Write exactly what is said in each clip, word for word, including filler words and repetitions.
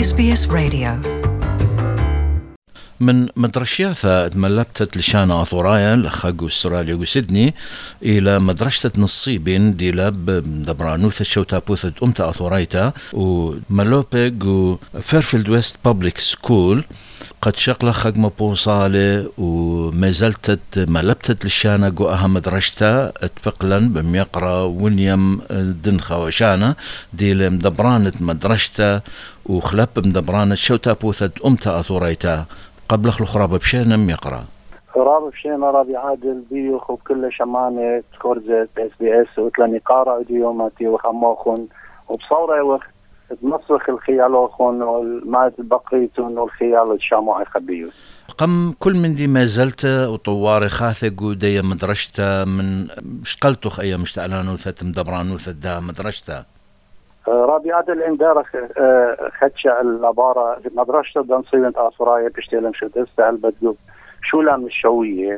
إس بي إس راديو. من مدرشياثا تملبتت لشانا أطورايا لخاقو استراليا وسيدني إلى مدرشة نصيبين دي لاب دبرانوثة شوتابوثة أمتا أطورايتا وملوبيق وفيرفيلد ويست بابليك سكول قد شغلة خاق مبوصالة ومازلتت ملبتت لشانا قوأها مدرشتا اتفقلا بميقرا ويليام دنخا وشانا دي لمدبرانة مدرشتا وخلب مدبرانة شوتابوثة أمتا أطورايتا قبل الخراب بشينا يقرأ خراب بشينا رابي عادل بيو خب كل شمانة خرزة اس بي اس وتلاني قارع ديوماتي وخماخن وبصورة وقت تمسخ الخيالوخن والمات البقريتون والخيال الشاموعي خبيو قم كل من دي ما زلت وطواري خاثق ودي مدرشتا من شقلتوخ ايام مشتعلانوثة مدبرانوثة دا مدرشتا رابي عادل اندارخ خدشة العبارة مدرسة دنصيبة آسورايا بشتيلن شو تستهل بدقوب شو لام الشوية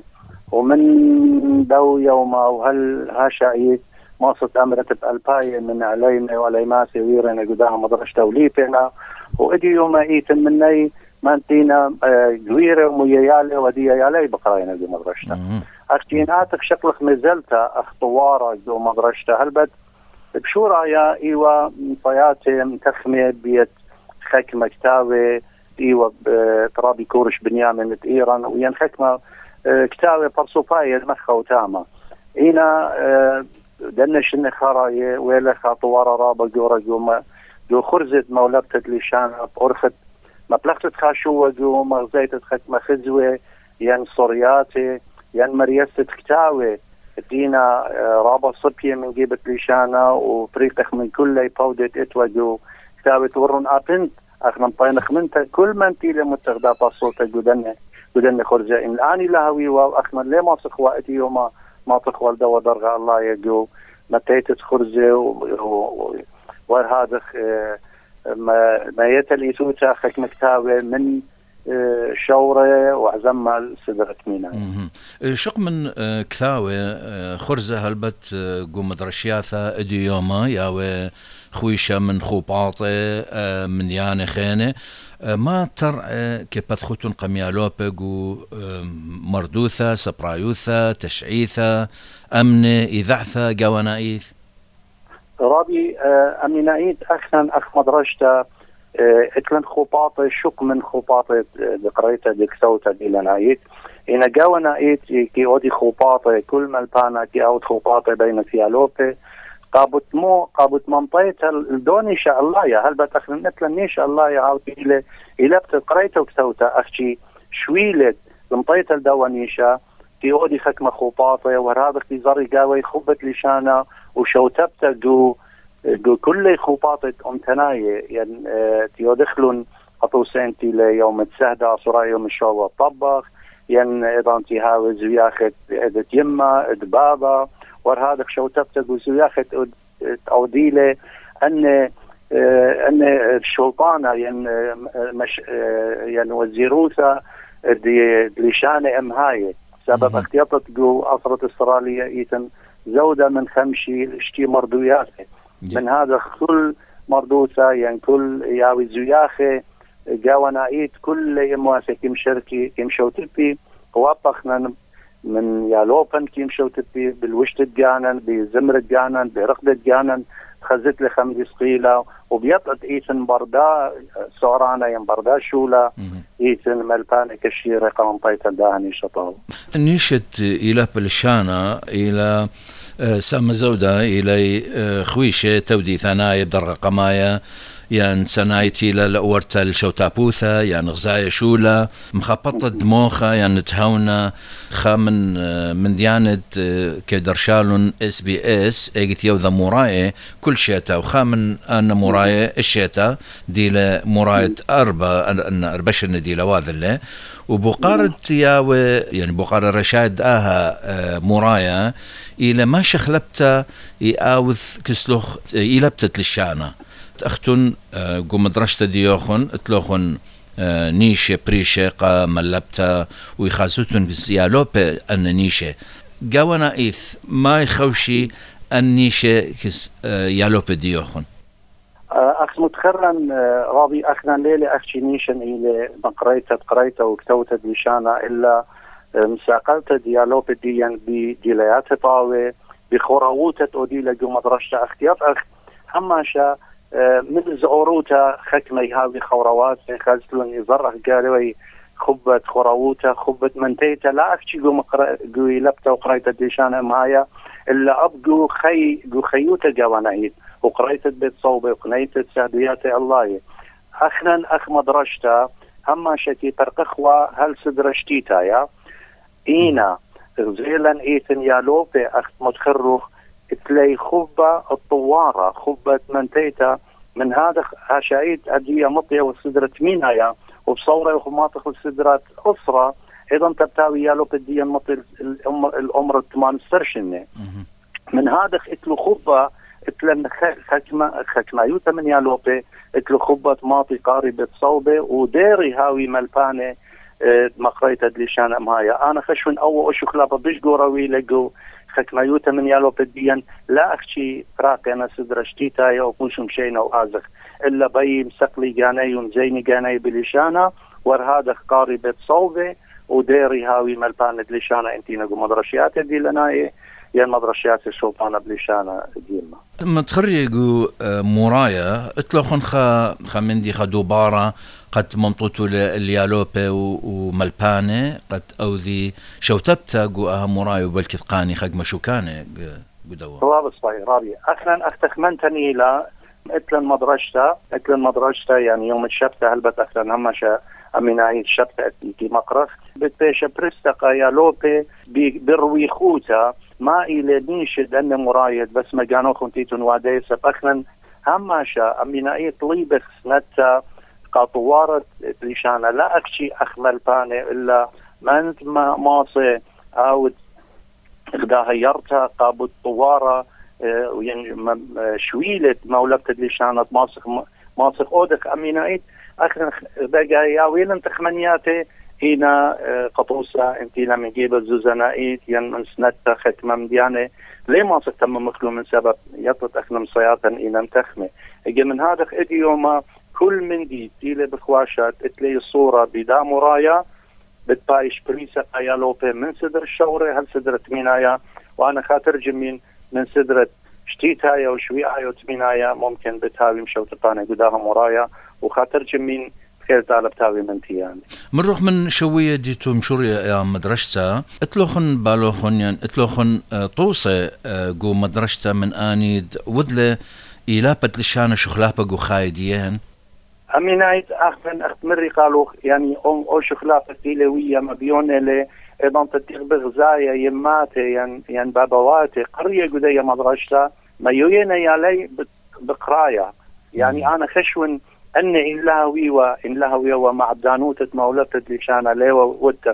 ومن دو يوما وهل هاشايت ماصت أمرت بألباية من عليمة وعليماسي ويرنا قداها مدرسة وليبنا وإدي يوما إيتن مني مانتينا جويرة وميالي ودي يالي بقراينا دي مدرسة أختيناتك شكلك مزلتا أخطوارة دو مدرسة هل بد بشو رايا ايوا طياتي متخمه بيت خك مكتاوي ايوا ترابي كورش بنيامن ايران وين خكمه كتاوي برصوفاي المخه وتاما هنا دنش النخرايه ولا خطواره رابا جورا جوما جو خرزت مولبتت لشان بورخت مبلغت خاشوه جو مغزيت خكمه خزوه ين صرياتي ين مريست كتاوي دينا رابا صبية من جيبت ليشانا وطريقتك من كل باودت اتوجو كتابت ورن ابنت اخنا مطينخ منتا كل من تيلي متغدا باصوتا قدن قدن خرجة ان الاني لهوي واخنا ليه ما سخوا اتي وما ما تخوى الدوا درغا الله يجو متيتت خرجة وهذا ما ما يتلي سوتا خك مكتابة من شورة وعزمال سدرت مينا شق من كثاوي خرزة هلبت قو مدرشياثا ادي يوما ياوي خويشة من خوباطي من ياني خيني ما تر كيبت خوتون قميالوبة قو مردوثة سبرايوثة تشعيثة أمني إذاعثة قوانايث رابي أمينايت أخنا أخ مدرشتا اتلن خوباطي شق من خوباطي دقريتا دكسوتا دي لنايت إن جاونا إيت كي أودي خوباطي كل ملبانا كي أود خوباطي بين فيالوبي قابت مو قابت منطيت الدوني شاء الله يا هل بتأخذ مثل إن شاء الله يا عاود إلى إلى بتقريته وكسوتا أختي شويلت منطيت الدوانيشة كي أودي خكمة خوباطي وهذا في زري جاوي خبت لشانا وشوتبت جو جو كل خوباطي أمتناية يعني تيو دخلون أطوسنتي ليوم السهدة صراي يوم الشوا طبخ ين ايضا تهاوي زياخت ادت يما اد بابا ور هذا شو تبتغ زياخت اوديله ان ان الشوطانه ين مش ين وزيروثا دي لشان ام هاي سبب اختيارات جو اثرت استراليا ايتن زوده من خمشي اشتي مردويات من هذا كل مردوثه ين كل ياوي زياخه جاونا ايت كل يمواسي كم شركي كم شوتبي وابخنا من يالوبن كم شوتبي بالوشت الجانن بزمر الجانن برقد الجانن خزت لي خمس قيلة وبيطلت ايتن بردا سعرانا ين بردا شولا ايتن ملبان كشيرة قمطيت الدهني شطاو نيشت الى بلشانا الى سام زودا الى خويشه تودي ثنايا بدرقه قمايا يعني سنايتي لأورتا الشوتابوثة يعني غزايا شولا مخبطة دموخة يعني تهونا خامن من ديانة كدرشالون اس بي اس ايجت يوذا موراي كل شيتا وخامن أن موراي الشيتا دي لموراي أربا أن أربشن دي لواذلة وبقارة ياوي يعني بقارة رشاد آها مورايا إلى ما شخلبتا يأوذ كسلوخ يلبتت للشانة أختن قو مدرشة ديوخن اتلوخن نيشة بريشة قا ملبتا ويخازوتن يالوبة أن نيشة قاونا إيث ما يخوشي أن نيشة يالوبة ديوخن أخ متخرن راضي أخنا ليلة أخشي نيشن إلى قريتها قريتها وكتوتها ديشانا إلا مساقلتها ديالوب ديان بديليات طاوة بخوراوتة أوديلا جو مدرشة اختيار أخ هماشا من زعوروتا خكمي هذه خوروات خازلون يزرح قالوا خبت خوراوتا خبت منتيتا لا أخشي جو مقرأ جو يلبتا وقريتها ديشانا معايا إلا أبقوا خي جو خيوتا جوانايد وقريت بيت صوبة وقنيت سهديات الله أخنا أخ مدرشتا هما شكي ترقخوا هل سدرشتيتا يا إينا غزيلا إيتن يالوبي أخ متخرخ تلاي خبة الطوارة خبة منتيتا من هذا هشايد أدية مطية وسدرة مينا يا وبصورة وخماطخ وسدرة أسرة أيضا تبتاوي يالوبي دي مطي الأمر الثمان سرشنة من هذا اتلو خبة اتلن خكمة خكمايوتا من يالوبي اتلو خبة ماطي قاربة صوبة وديري هاوي ملبانة اه مقريتا دليشان امهايا انا خشون او اشو خلابة بيش قوروي لقو خكمايوتا من يالوبي ديان لا اخشي راقي انا سدرشتيتا يا وكوشم شينا وازخ الا بي مسقلي جاني ومزيني جاني بليشانا ورهادا قاربة صوبة وديري هاوي ملبانة دليشانا انتينا قو مدرشيات دي لناي يا مدرسيات السلطانة بليشانة ديما ما تخرجوا مرايا اطلقون خا خمندي خدوبارة قد ممطوتوا اليالوبة وملبانة قد أوذي شوتبتا جو أها مرايا وبالكثقاني خق مشوكاني قدوا رواب الصحيح رابي أخلا أختخمنتني إلى اتلن مدرشتا اتلن مدرشتا يعني يوم الشبتة هلبت أخلا همشا أمينايد شبتة كي مقرخ بتباشا برستقا يالوبة برويخوتا ما إلى نيشد أن مرايد بس ما كانوا خنتيتون وادي سبخنا هماشا أمينايد طليبخ سنتا قاطوارة ليشانا لا أكشي أخمل باني إلا ما أنت ما ماصي أو إخداها يرتا قابو طوارة وين شويلة مولبت ليشانا ماسخ ماسخ أودك أمينايد أخنا بقى يا ويلن تخمنياتي هنا قطوسة انتينا من جيب الزوزنائيت ين من سنتا ختمة مديانة ليه ما ستم مخلو من سبب يطلت أخنا مصياتا إنا متخمة اجي من هذا ادي يوما كل من دي تيلي بخواشات اتلي الصورة بدا مرايا بتبايش بريسة ايالوبي من صدر الشورة هل صدرت مينايا وانا خاطر جمين من صدرت شتيتايا وشويعايا وتمينايا ممكن بتهاوي مشوتطاني قداها مرايا وخاطر جمين خير تعالى بتاوي منتيان من روح من شوية ديتو مشوريا يا مدرسة اتلوخن بالوخن يعني اتلوخن طوسة جو مدرسة من آنيد وذلة إلابت لشانة شخلابة جو خايديان أمينايت أخفن أختمري قالوا يعني أم أو شخلابة تيلوية مبيونة لي إذن تتيغ بغزايا يماتي يعني, يعني بابواتي قرية قدية مدرسة ما يوينا يالي بقرايا يعني أنا خشون أن إن لهوي وإن لهوي ومع دانوتة مولتة لشانة ليوة ودة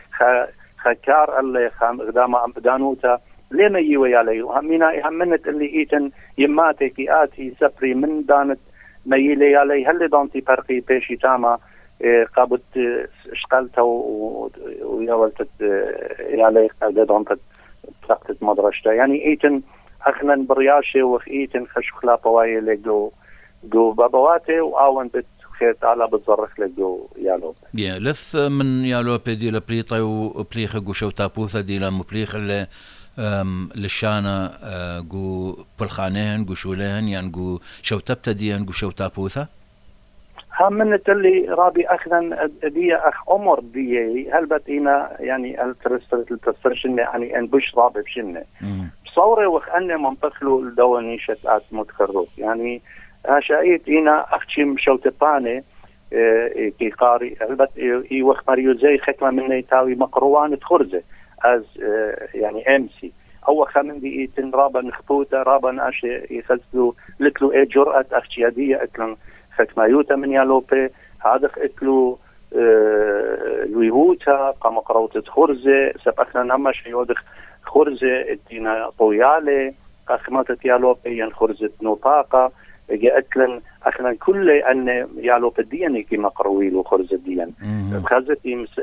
خكار اللي خام قدام دانوتة لما يوي عليه همينا همنت اللي إيتن يماتي كي آتي سبري من دانت ما يلي عليه هل دانتي فرقي بيشي تاما قابت اشقلتها ويولتت عليه قد دانتت فقدت مدرشتها يعني إيتن أخنا برياشي وخ إيتن خش خلافة وايلي جو جو بابواتي وآون بت خير تعالى بتزرخ لجو يالوب يا لث من يالوب دي لبريطة وبريخ جو شو تابوثة دي لمبريخ اللي للشانة جو بالخانين جو شولين يعني جو شو تبتدين جو شو تابوثة هم من اللي رابي أخذا دي أخ عمر دي هل بتينا يعني الترسترت التسترشن يعني أن بش رابي بشنة بصورة وخ أني منطقلو الدواني شتات متكرر يعني هاشايت هنا أختم شوتباني اه كي قاري البت اي وقت ماريو زي ختمة من يتاوي مقروان تخرزه از اه يعني امسي او خمن دي تنرابا نخطوته رابا ناش يخزلو لتلو اي جرأة اختي هدية اتلن ختمة يوتا من يالوبي هذا اتلو اه لويهوتا قام قروت تخرزه سبقنا نمش يودخ خرزه اتينا طويالي قاخمات يالوبي ين خرزة نوطاقة جاءتلن أخنا كل أن يالو بديان كي مقروي له خرز الديان خرزت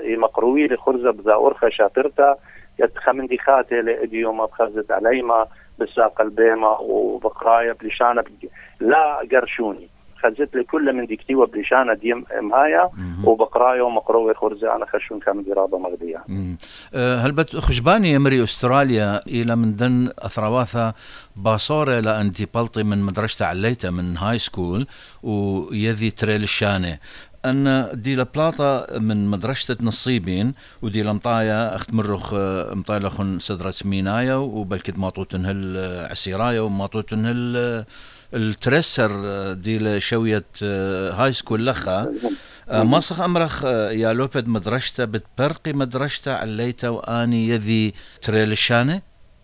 مقروي لخرز بذا أرخى شاطرتا يتخمن دي خاته لأدي يوم بخرزت عليما بالساق البيمة وبقرايا بلشانة لا قرشوني خزت لي كل من ديكتيوة بلشانة ديم مهايا وبقرايا ومقروة خرزة أنا خشون كان درابة مغدية. هل بت خجباني يمري أستراليا إلى من دن أثرواثا باصورة لأنتي بلطي من مدرسة عليتا من هاي سكول ويذي تريل الشانة أن دي لبلاطة من مدرسة نصيبين ودي لمطايا أخت مرخ مطايا لخن صدرة مينايا وبلكت ماطوتن هل عسيرايا وماطوتن هل الترسر دي لشوية هاي سكول لخا ماسخ أمرخ يا لوبد مدرسة بتبرقي مدرسة عليتا وآني يذي تريل الشانة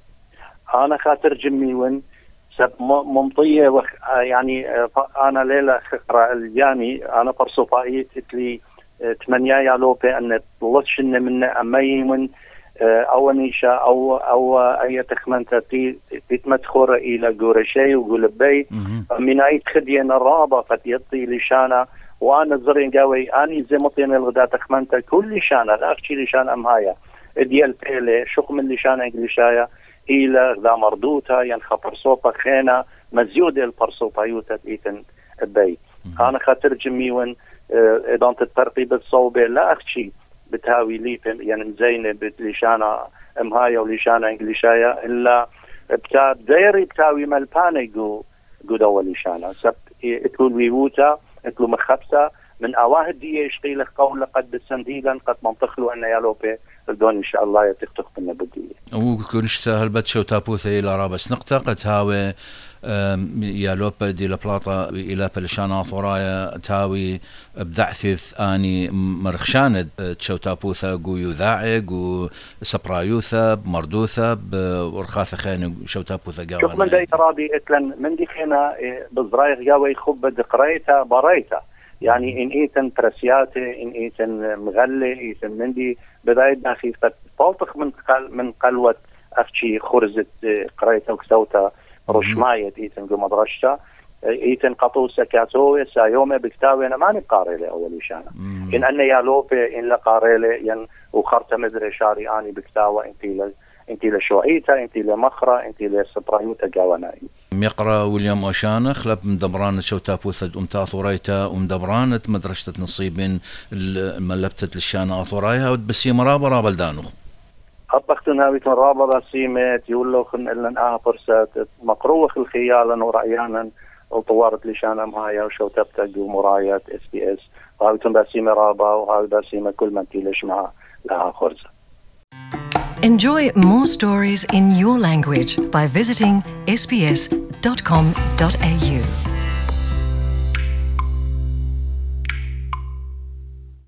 أنا خاطر جمي وين سب ممطية وخ يعني أنا ليلة خقرة الجاني أنا برصفائي تلي تمنيا يا لوبي أن طلتش إن من أمي من أو نيشا أو أو أي تخمنت تي تتمدخر إلى جورشي وقلبي من أي خدين الرابة فتيطي لشانة وأنا زرين جاوي أني زي مطين الغداء تخمنت كل شانة لا أختي لشان أم هايا ديال بيلي شق من لشان إنجليشايا إلى ذا مردوتا ينخبر صوبة خينا مزيود البرصوبة يوتا إيتن بي أنا خاطر جميون إذا تترقي الصوبة لا أختي بتهاوي لي يعني زينة بلشانة أمهايا ولشانة إنجليشايا إلا بتا دايري بتاوي ملباني جو جو دولشانة سب اتلو الويوتا اتلو مخبسة من أواهد دي يشقي لك قول قد بالسنديلا قد منطخلو أن يالوبي بدون إن شاء الله يتختخ بالنبدية وكنش هلبت شو تابوثي إلى رابس نقطة قد هاوي يالوبا دي لبلاطة إلى بلشانا ثورايا تاوي بدعثث آني مرخشاند شو تابوثا قو يذاعي قو سبرايوثا بمردوثا بورخاث خين شو تابوثا قاوانا شوف من دي رابي اتلن من دي خينا بزرايغ قاوي خب دقريتا بريتا يعني إن إيتن ترسياتي إن إيتن مغلي إيتن مندي بداية داخل فالطخ من قل من قلوة أفتشي خرزة قريتا وكسوتا رشماية إيتن جو مدرشتا إيتن قطوسة كاتوية سايومة بكتاوي أنا ماني قاريلي أولي شانا إن أنا يالوبي إن لقاريلي ين وخرت مدري شاري آني بكتاوة إنتي ل إنتي لشوعيتا إنتي لمخرة إنتي لسبرايوتا جاواناي يقرأ ويليام أوشانا خلب مدبرانة شو تابوثة أمتا ثوريتا ومدبرانة مدرسة نصيب ملبتة للشانة أثورايها ودبسي مرابا رابلدانو أطلقتنا بيتن رابا راسيمت يقولوا خن إلن آه فرسات مقروخ الخيالا ورأيانا وطوارت لشانة مهايا وشو تبتقوا مرايات اس بي اس وهاويتن باسيمة رابا وهاوي باسيمة كل من تيلش مع لها خرزة. Enjoy more stories in your language by visiting s b s dot com dot a u.